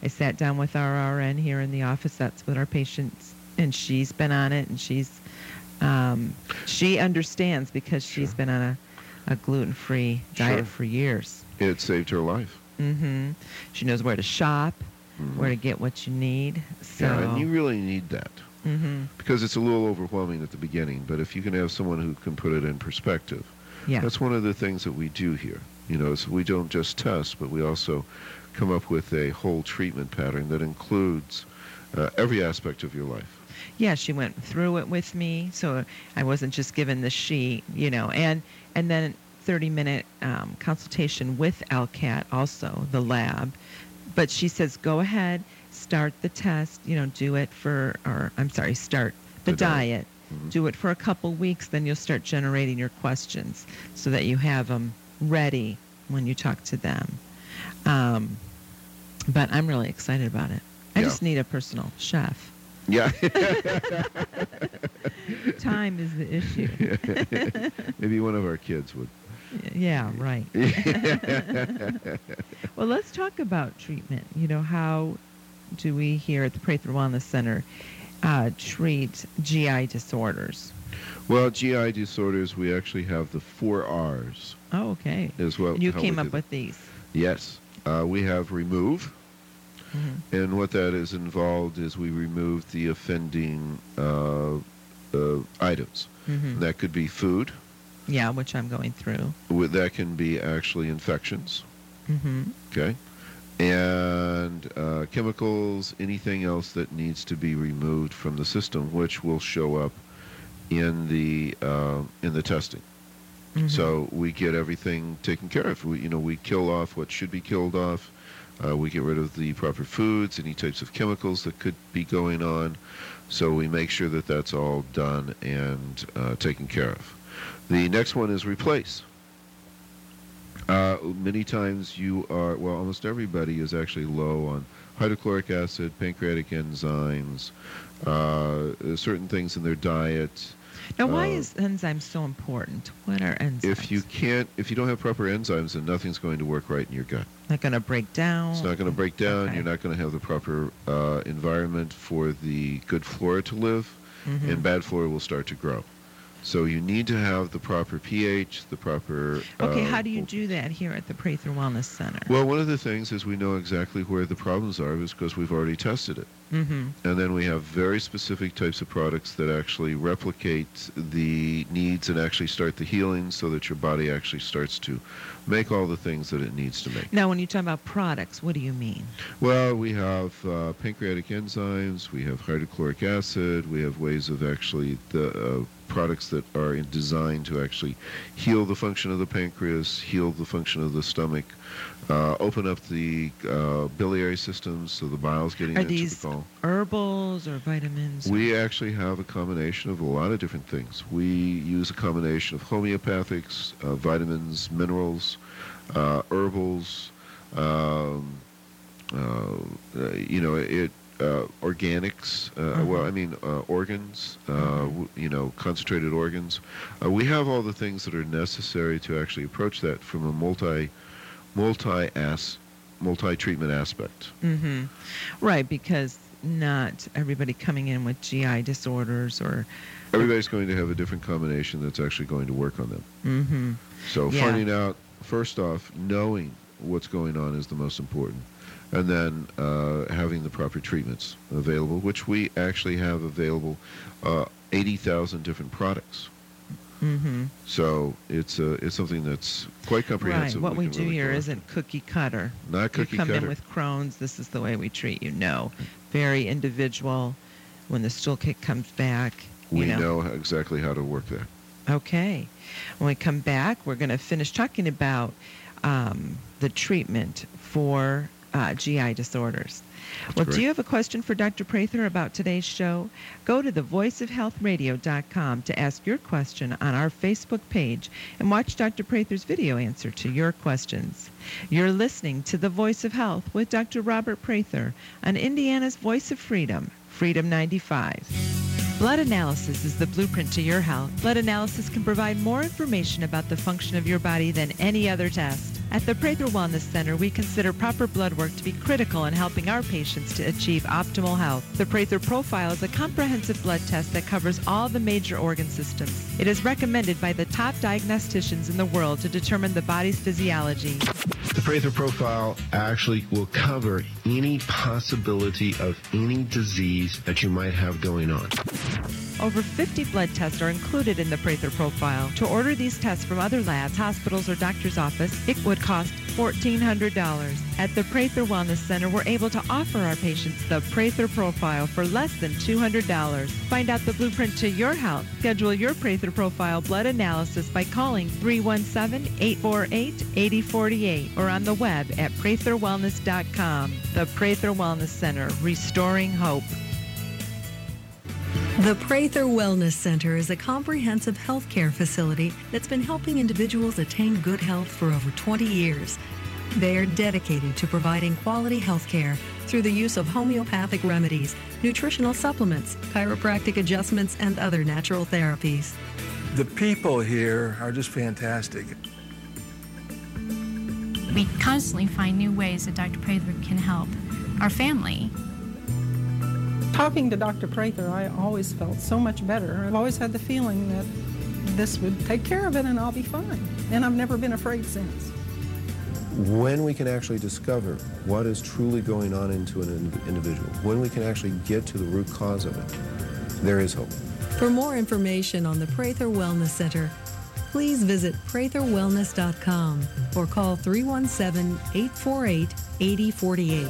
I sat down with our R N here in the office. That's what our patients, and she's been on it, and she's um, she understands because she's Sure. been on a, a gluten-free diet Sure. for years. It saved her life. Mm-hmm. She knows where to shop, Mhm. where to get what you need. So, Yeah, and you really need that. mm-hmm. Because it's a little overwhelming at the beginning, but if you can have someone who can put it in perspective, yeah, that's one of the things that we do here. You know, so we don't just test, but we also come up with a whole treatment pattern that includes uh, every aspect of your life. yeah. She went through it with me, so I wasn't just given the sheet, you know, and and then thirty-minute um, consultation with L C A T, also the lab. But she says, go ahead, start the test, you know, do it for, or I'm sorry, start the, The diet. diet. Mhm. Do it for a couple weeks, then you'll start generating your questions so that you have them ready when you talk to them. Um, but I'm really excited about it. I Yeah. just need a personal chef. Yeah. Time is the issue. Maybe one of our kids would. Yeah, right. Well, let's talk about treatment. You know, how do we here at the Prather Wellness Center uh, treat G I disorders? Well, G I disorders, we actually have the four R's Oh, okay. as well. And you how came we up do with these. that. Yes. Uh, we have remove, Mm-hmm. and what that is involved is we remove the offending uh, uh, items. Mm-hmm. That could be food. Yeah, which I'm going through. With- That can be actually infections. Mm-hmm. Okay. And uh, chemicals, anything else that needs to be removed from the system, which will show up in the uh, in the testing. Mm-hmm. So we get everything taken care of. We, you know, we kill off what should be killed off. Uh, we get rid of the proper foods, any types of chemicals that could be going on. So we make sure that that's all done and uh, taken care of. The next one is replace. Uh, many times you are, well, almost everybody is actually low on hydrochloric acid, pancreatic enzymes, uh, certain things in their diet. Now, why Uh, is enzymes so important? What are enzymes? If you can't, if you don't have proper enzymes, then nothing's going to work right in your gut. Not going to break down. It's not going to break down. Okay. You're not going to have the proper uh, environment for the good flora to live, Mhm. and bad flora will start to grow. So you need to have the proper pH, the proper. Okay, uh, how do you do that here at the Prather Wellness Center? Well, one of the things is we know exactly where the problems are, is because we've already tested it. Mm-hmm. And then we have very specific types of products that actually replicate the needs and actually start the healing so that your body actually starts to make all the things that it needs to make. Now, when you talk about products, what do you mean? Well, we have uh, pancreatic enzymes, we have hydrochloric acid, we have ways of actually the uh, products that are in- designed to actually heal the function of the pancreas, heal the function of the stomach, uh, open up the uh, biliary systems so the bile's getting Are into these the colon. herbals or vitamins? We actually have a combination of a lot of different things. We use a combination of homeopathics, uh, vitamins, minerals, uh, herbals, um, uh, uh, you know, it uh, organics. Uh, Mhm. Well, I mean, uh, organs. Uh, Mhm. w- you know, concentrated organs. Uh, we have all the things that are necessary to actually approach that from a multi, multi as, multi treatment aspect. Mm-hmm. Right, because not everybody coming in with G I disorders or. Everybody's going to have a different combination that's actually going to work on them. Mm-hmm. So Yeah. finding out, first off, knowing what's going on is the most important. And then uh, having the proper treatments available, which we actually have available uh, eighty thousand different products. Mm-hmm. So it's uh, it's something that's quite Right. comprehensive. What we can do really here go isn't cookie cutter. after. Not cookie you come cutter. in with Crohn's, this is the way we treat you. No. Very individual. When the stool kick comes back, you we know. know how- exactly how to work that. Okay. When we come back, we're going to finish talking about um, the treatment for uh, G I disorders. Well, great. do you have a question for Doctor Prather about today's show? Go to the voice of health radio dot com to ask your question on our Facebook page and watch Doctor Prather's video answer to your questions. You're listening to The Voice of Health with Doctor Robert Prather on Indiana's Voice of Freedom, Freedom ninety-five. Blood analysis is the blueprint to your health. Blood analysis can provide more information about the function of your body than any other test. At the Prather Wellness Center, we consider proper blood work to be critical in helping our patients to achieve optimal health. The Prather Profile is a comprehensive blood test that covers all the major organ systems. It is recommended by the top diagnosticians in the world to determine the body's physiology. The Prather Profile actually will cover any possibility of any disease that you might have going on. Over fifty blood tests are included in the Prather Profile. To order these tests from other labs, hospitals, or doctor's office, it would cost fourteen hundred dollars. At the Prather Wellness Center, we're able to offer our patients the Prather Profile for less than two hundred dollars. Find out the blueprint to your health. Schedule your Prather Profile blood analysis by calling three one seven, eight four eight, eight zero four eight or on the web at prather wellness dot com. The Prather Wellness Center, restoring hope. The Prather Wellness Center is a comprehensive healthcare facility that's been helping individuals attain good health for over twenty years. They are dedicated to providing quality health care through the use of homeopathic remedies, nutritional supplements, chiropractic adjustments, and other natural therapies. The people here are just fantastic. We constantly find new ways that Doctor Prather can help our family. Talking to Doctor Prather, I always felt so much better. I've always had the feeling that this would take care of it and I'll be fine. And I've never been afraid since. When we can actually discover what is truly going on into an individual, when we can actually get to the root cause of it, there is hope. For more information on the Prather Wellness Center, please visit prather wellness dot com or call three one seven, eight four eight, eight zero four eight.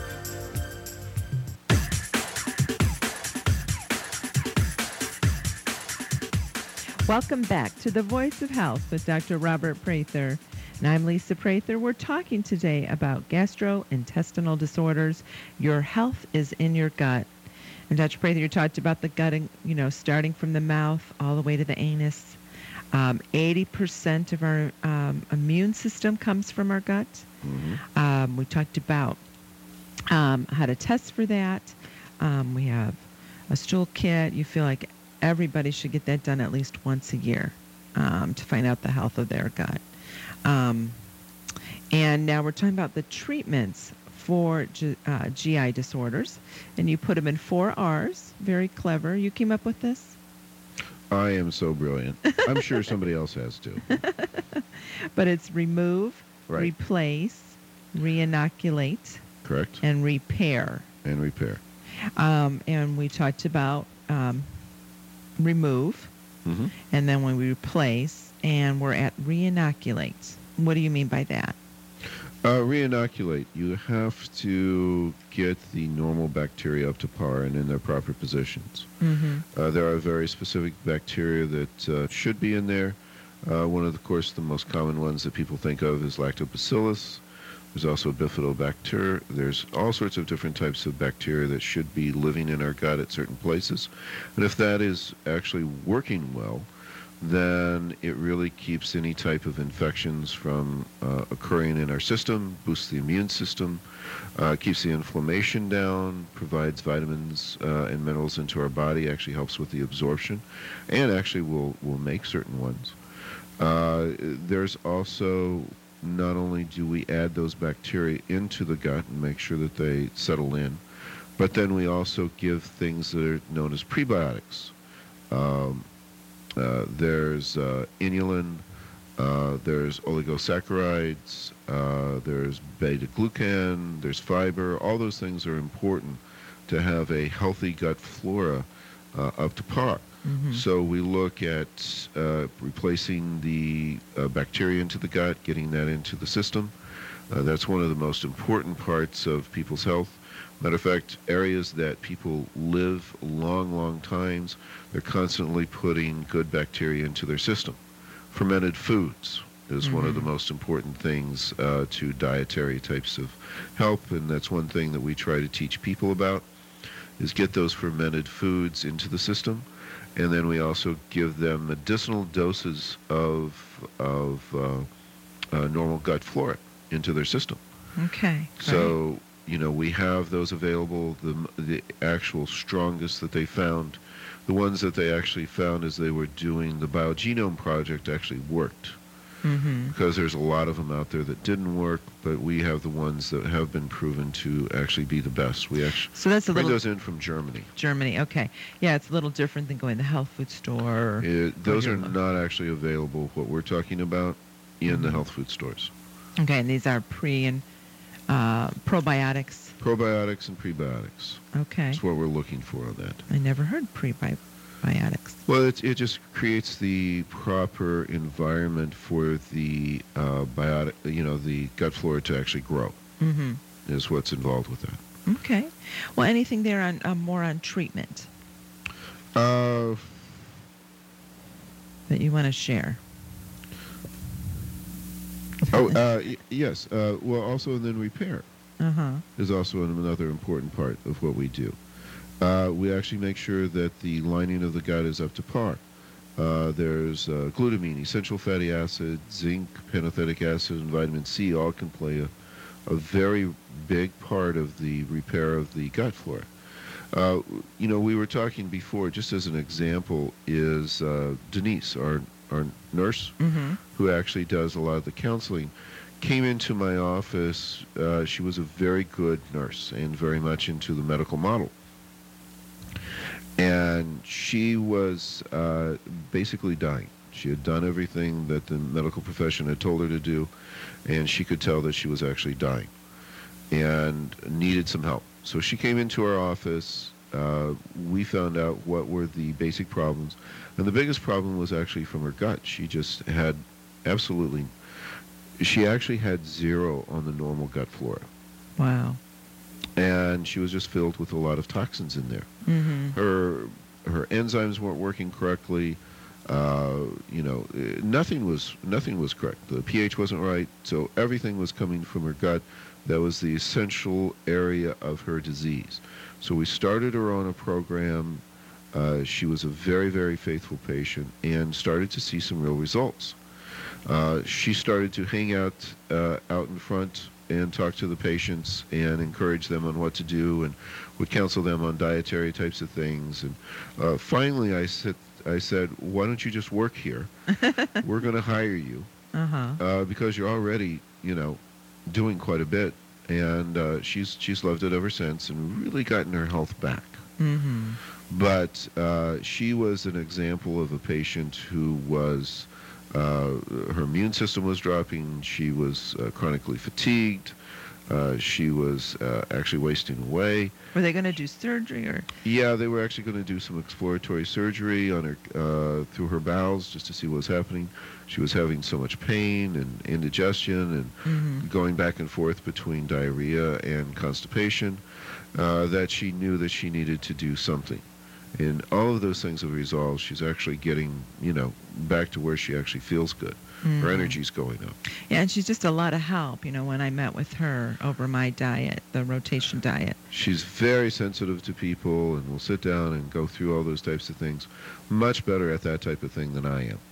Welcome back to The Voice of Health with Doctor Robert Prather. And I'm Lisa Prather. We're talking today about gastrointestinal disorders. Your health is in your gut. And Doctor Prather, you talked about the gut, you know, starting from the mouth all the way to the anus. Um, eighty percent of our um, immune system comes from our gut. Mm-hmm. Um, we talked about um, how to test for that. Um, we have a stool kit. You feel like everybody should get that done at least once a year um, to find out the health of their gut. Um, and now we're talking about the treatments for G, uh, G I disorders. And you put them in four R's. Very clever. You came up with this? I am so brilliant. I'm sure somebody else has too. But it's remove, right. replace, re-inoculate, correct, and repair. And repair. Um, and we talked about um, remove, mm-hmm. and then when we replace, and we're at re-inoculate. What do you mean by that? Uh, re-inoculate. You have to get the normal bacteria up to par and in their proper positions. Mm-hmm. Uh, there are very specific bacteria that uh, should be in there. Uh, one of, the, of course, the most common ones that people think of is lactobacillus. There's also bifidobacter. There's all sorts of different types of bacteria that should be living in our gut at certain places. And if that is actually working well, then it really keeps any type of infections from uh, occurring in our system, boosts the immune system, uh, keeps the inflammation down, provides vitamins uh, and minerals into our body, actually helps with the absorption, and actually will, will make certain ones. Uh, there's also, not only do we add those bacteria into the gut and make sure that they settle in, but then we also give things that are known as prebiotics. Um, Uh, there's uh, inulin, uh, there's oligosaccharides, uh, there's beta-glucan, there's fiber. All those things are important to have a healthy gut flora uh, up to par. Mm-hmm. So we look at uh, replacing the uh, bacteria into the gut, getting that into the system. Uh, that's one of the most important parts of people's health. Matter of fact, areas that people live long, long times, they're constantly putting good bacteria into their system. Fermented foods is mm-hmm. one of the most important things uh, to dietary types of help, and that's one thing that we try to teach people about, is get those fermented foods into the system, and then we also give them medicinal doses of, of uh, uh, normal gut flora into their system. Okay. So... Great. You know, we have those available, the the actual strongest that they found. The ones that they actually found as they were doing the Biogenome Project actually worked. Mm-hmm. because there's a lot of them out there that didn't work, but we have the ones that have been proven to actually be the best. We actually So that's a bring little those in from Germany. Germany. Okay. Yeah, it's a little different than going to the health food store. Or, It, those or are your- not actually available, what we're talking about, in the health food stores. Okay, and these are pre and uh, probiotics. Probiotics and prebiotics. Okay. That's what we're looking for on that. I never heard prebiotics. Well, it, it just creates the proper environment for the uh, biotic, you know, the gut flora to actually grow. Mm-hmm. Is what's involved with that. Okay. Well, anything there on uh, more on treatment Uh, that you want to share? oh, uh, y- yes. Uh, well, also, and then repair Uh-huh. is also another important part of what we do. Uh, we actually make sure that the lining of the gut is up to par. Uh, there's uh, glutamine, essential fatty acid, zinc, pantothenic acid, and vitamin C all can play a, a very big part of the repair of the gut flora. Uh, you know, we were talking before, just as an example, is uh, Denise, our, our nurse, Mm-hmm. who actually does a lot of the counseling, came into my office. Uh, she was a very good nurse and very much into the medical model. And she was uh, basically dying. She had done everything that the medical profession had told her to do, and she could tell that she was actually dying and needed some help. So she came into our office. Uh, we found out what were the basic problems. And the biggest problem was actually from her gut. She just had absolutely, she actually had zero on the normal gut flora. Wow. And she was just filled with a lot of toxins in there. Mm-hmm. Her her enzymes weren't working correctly. Uh, you know, eh, nothing was nothing was correct. The pH wasn't right, so everything was coming from her gut. That was the essential area of her disease. So we started her on a program. Uh, she was a very, very faithful patient and started to see some real results. Uh, she started to hang out uh, out in front and talk to the patients and encourage them on what to do, and would counsel them on dietary types of things. And uh, finally, I said, I said, why don't you just work here? We're going to hire you Uh-huh. uh, because you're already, you know, doing quite a bit. And uh, she's she's loved it ever since and really gotten her health back. Mm-hmm. But uh, she was an example of a patient who was, uh, her immune system was dropping, she was uh, chronically fatigued, uh, she was uh, actually wasting away. Were they going to do surgery or? Yeah, they were actually going to do some exploratory surgery on her, uh, through her bowels just to see what was happening. She was having so much pain and indigestion and Mm-hmm. going back and forth between diarrhea and constipation, uh, that she knew that she needed to do something. And all of those things have resolved. She's actually getting, you know, back to where she actually feels good. Mm-hmm. Her energy's going up. Yeah, and she's just a lot of help, you know, when I met with her over my diet, the rotation diet. She's very sensitive to people and will sit down and go through all those types of things. Much better at that type of thing than I am.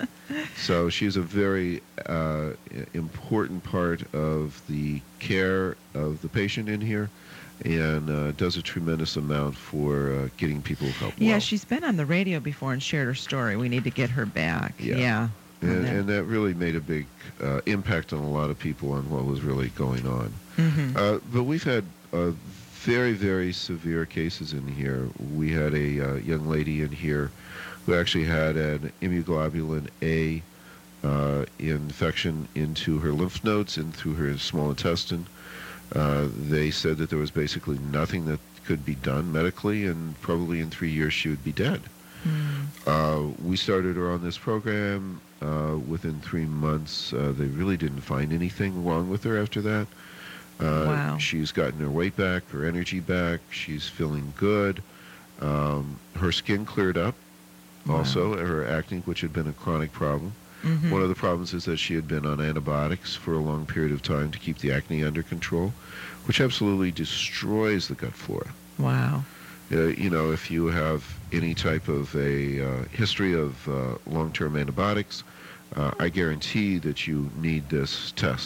So she's a very uh, important part of the care of the patient in here, and uh, does a tremendous amount for uh, getting people help. Yeah, well. she's been on the radio before and shared her story. We need to get her back. Yeah. Yeah. And, that- and that really made a big uh, impact on a lot of people on what was really going on. Mhm. Uh, but we've had uh, very, very severe cases in here. We had a uh, young lady in here who actually had an immunoglobulin A uh, infection into her lymph nodes and through her small intestine. Uh, they said that there was basically nothing that could be done medically, and probably in three years she would be dead. Mm. Uh, we started her on this program. Uh, within three months, uh, they really didn't find anything wrong with her after that. Uh, Wow. She's gotten her weight back, her energy back. She's feeling good. Um, her skin cleared up. Wow. Also, her acne, which had been a chronic problem. Mhm. One of the problems is that she had been on antibiotics for a long period of time to keep the acne under control, which absolutely destroys the gut flora. Wow. Uh, you know, if you have any type of a uh, history of uh, long-term antibiotics, uh, I guarantee that you need this test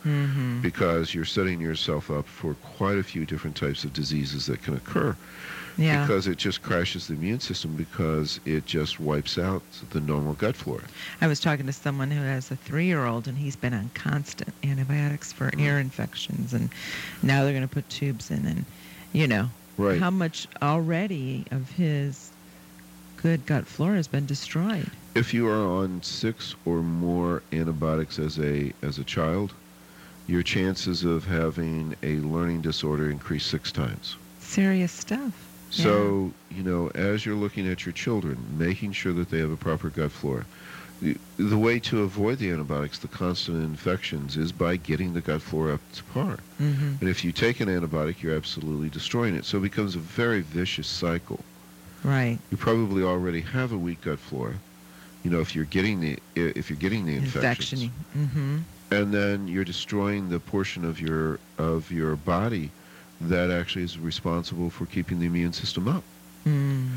Mm-hmm. because you're setting yourself up for quite a few different types of diseases that can occur. Yeah. Because it just crashes the immune system because it just wipes out the normal gut flora. I was talking to someone who has a three-year-old, and he's been on constant antibiotics for mm. ear infections, and now they're going to put tubes in, and, you know, right. how much already of his good gut flora has been destroyed. If you are on six or more antibiotics as a as a child, your chances of having a learning disorder increase six times. Serious stuff. So, yeah. you know, as you're looking at your children, making sure that they have a proper gut flora, the, the way to avoid the antibiotics, the constant infections, is by getting the gut flora up to par. Mm-hmm. And if you take an antibiotic, you're absolutely destroying it. So it becomes a very vicious cycle. Right. You probably already have a weak gut flora, you know, if you're getting the if you're getting the infections. Infection. Mm-hmm. And then you're destroying the portion of your of your body that actually is responsible for keeping the immune system up. Mm.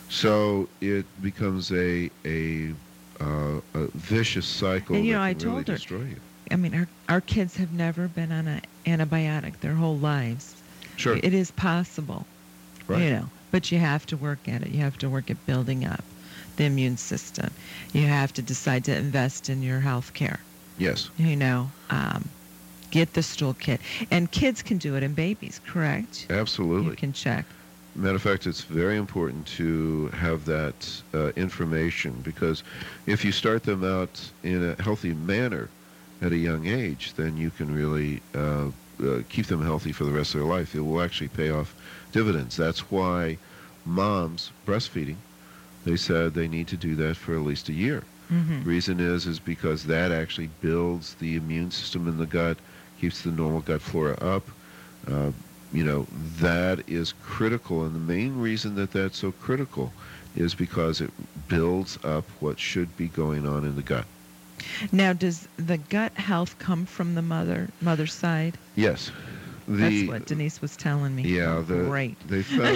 So it becomes a a, uh, a vicious cycle and, you that know, I can told really her, destroy you. I mean, our, our kids have never been on an antibiotic their whole lives. Sure. It is possible, right. you know, but you have to work at it. You have to work at building up the immune system. You have to decide to invest in your health care. Yes. You know, um, get the stool kit. And kids can do it, and babies, correct? Absolutely. You can check. Matter of fact, it's very important to have that uh, information, because if you start them out in a healthy manner at a young age, then you can really uh, uh, keep them healthy for the rest of their life. It will actually pay off dividends. That's why moms breastfeeding, they said they need to do that for at least a year. Mm-hmm. Reason is is because that actually builds the immune system in the gut, keeps the normal gut flora up. Uh, you know, that is critical, and the main reason that that's so critical is because it builds up what should be going on in the gut. Now, does the gut health come from the mother mother's side? Yes. The, That's what Denise was telling me. Yeah, oh, the, great. They found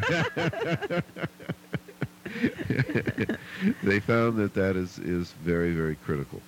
they found that that is, is very, very critical.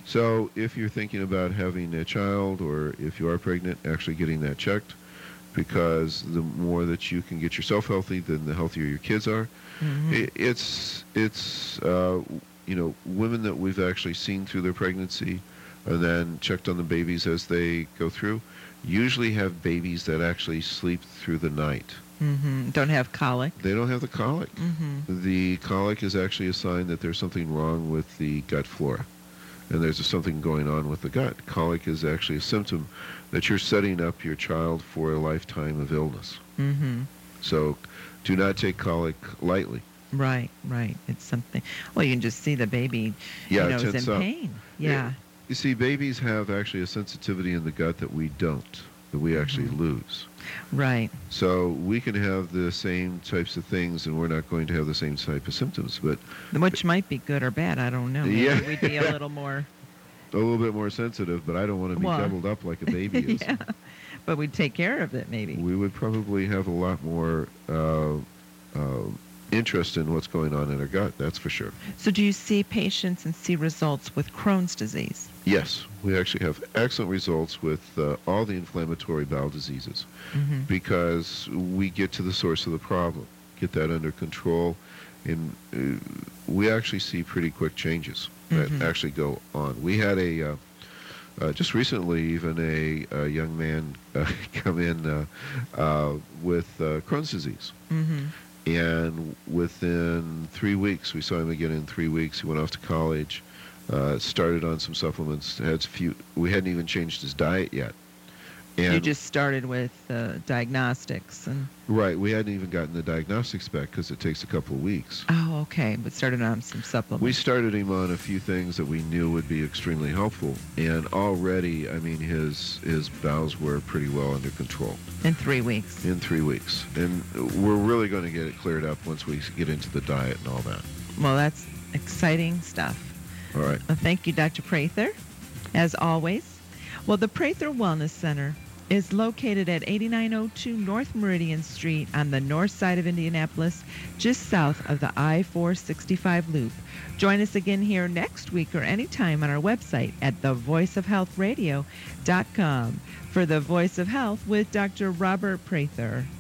So if you're thinking about having a child, or if you are pregnant, actually getting that checked, because the more that you can get yourself healthy, then the healthier your kids are. Mm-hmm. It, it's, it's uh, you know, women that we've actually seen through their pregnancy and then checked on the babies as they go through, usually have babies that actually sleep through the night. Mm-hmm. Don't have colic. They don't have the colic. Mm-hmm. The colic is actually a sign that there's something wrong with the gut flora, and there's something going on with the gut. Colic is actually a symptom that you're setting up your child for a lifetime of illness. Mm-hmm. So do not take colic lightly. Right, right. It's something. Well, you can just see the baby, yeah, you know, is in up. pain. Yeah. It, you see, babies have actually a sensitivity in the gut that we don't, that we actually Mm-hmm. lose. Right. So we can have the same types of things, and we're not going to have the same type of symptoms. But which might be good or bad. I don't know. Maybe yeah. we'd be a little more. A little bit more sensitive, but I don't want to be well, doubled up like a baby is. Yeah. But we'd take care of it, maybe. We would probably have a lot more uh, uh, interest in what's going on in our gut, that's for sure. So do you see patients and see results with Crohn's disease? Yes, we actually have excellent results with uh, all the inflammatory bowel diseases, mm-hmm. because we get to the source of the problem, get that under control, and uh, we actually see pretty quick changes that mm-hmm. actually go on. We had a, uh, uh, just recently even a, a young man uh, come in uh, uh, with uh, Crohn's disease. Mm-hmm. And within three weeks, we saw him again in three weeks. He went off to college, uh, started on some supplements. Had few. We hadn't even changed his diet yet. And you just started with uh, diagnostics and. Right, we hadn't even gotten the diagnostics back because it takes a couple of weeks. Oh, okay, but started on some supplements. We started him on a few things that we knew would be extremely helpful, and already, I mean, his his bowels were pretty well under control. In three weeks. In three weeks, and we're really going to get it cleared up once we get into the diet and all that. Well, that's exciting stuff. All right. Well, thank you, Doctor Prather, as always. Well, the Prather Wellness Center is located at eighty-nine oh two North Meridian Street on the north side of Indianapolis, just south of the I four sixty-five loop. Join us again here next week or anytime on our website at the voice of health radio dot com for The Voice of Health with Doctor Robert Prather.